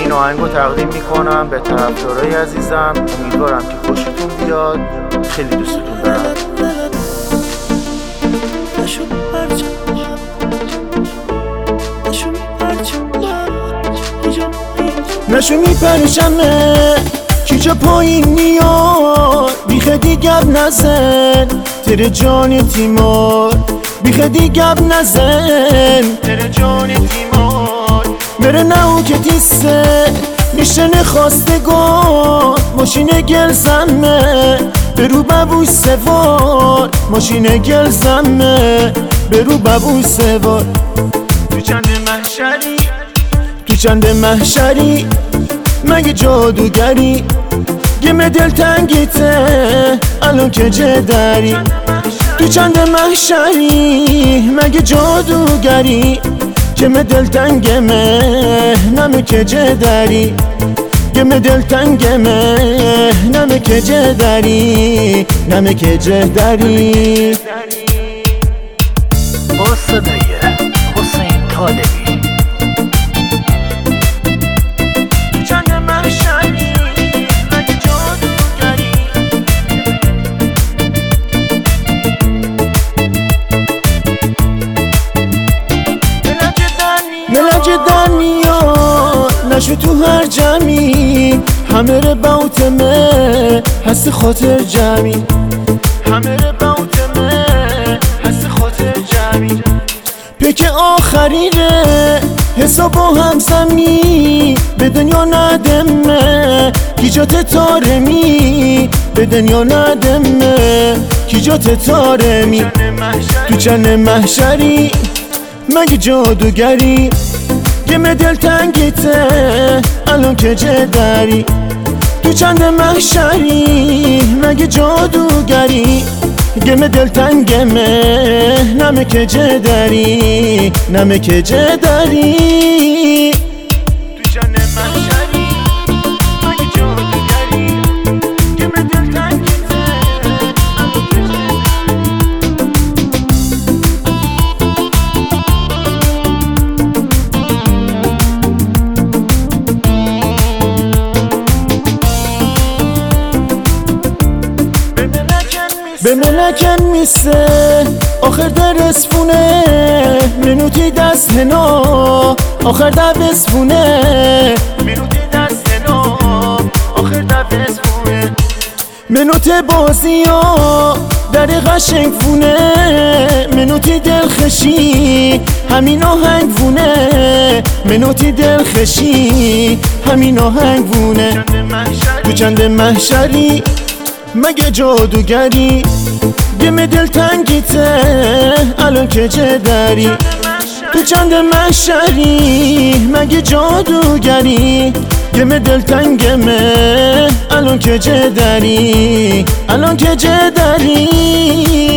این آهنگو تقدیم میکنم به طرفدارای عزیزم. امیدوارم که خوشتون بیاد. خیلی دوستتون دارم. نشو میپرشمه کی جا پایین میاد، بیخه دیگه نزن تره جان تیمار، بیخه دیگه نزن تره جان تیمار. بره نهو که تیسه میشه نخواستگار، ماشین گل زمه برو ببوی سوار، ماشین گل زمه برو ببوی سوار. تو چند محشری، تو چند محشری مگه جادوگری، گم دلتنگیته الان که جدری. تو چند محشری مگه جادوگری، گم دلتنگمه نمه که جدری، گم دلتنگمه نمه که جدری، نمه که جدری. با صدای حسین طالبی. ملک دنیا نشو تو هر جمعی، همه رو باوتمه هست خاطر جمعی، همه رو باوتمه هست خاطر جمعی. پیک آخریره حساب با هم زمی، به دنیا ندمه کی جات تارمی، به دنیا ندمه کی جات تارمی. تو چند محشری مگه جادوگری، گم دلتنگیته الان که جدری. تو چند محشری مگه جادوگری، گم دلتنگمه نمه که جدری، نمه که جدری. تو چند محشری مگه جادوگری، گم دلتنگیته الان که به ملکن میسه آخر در اسفونه، منوتی دست هنا آخر در بسفونه، منوتی دست هنا آخر در بسفونه. منوت بازی ها در قشنگ فونه، منوتی دلخشی همین آهنگ فونه، منوتی دلخشی همین آهنگ فونه. تو چند محشری مگه جادوگری، گم دلتنگیته الان که جدری. تو چند محشری مگه جادوگری، گم دلتنگمه الان که جدری، الان که جدری.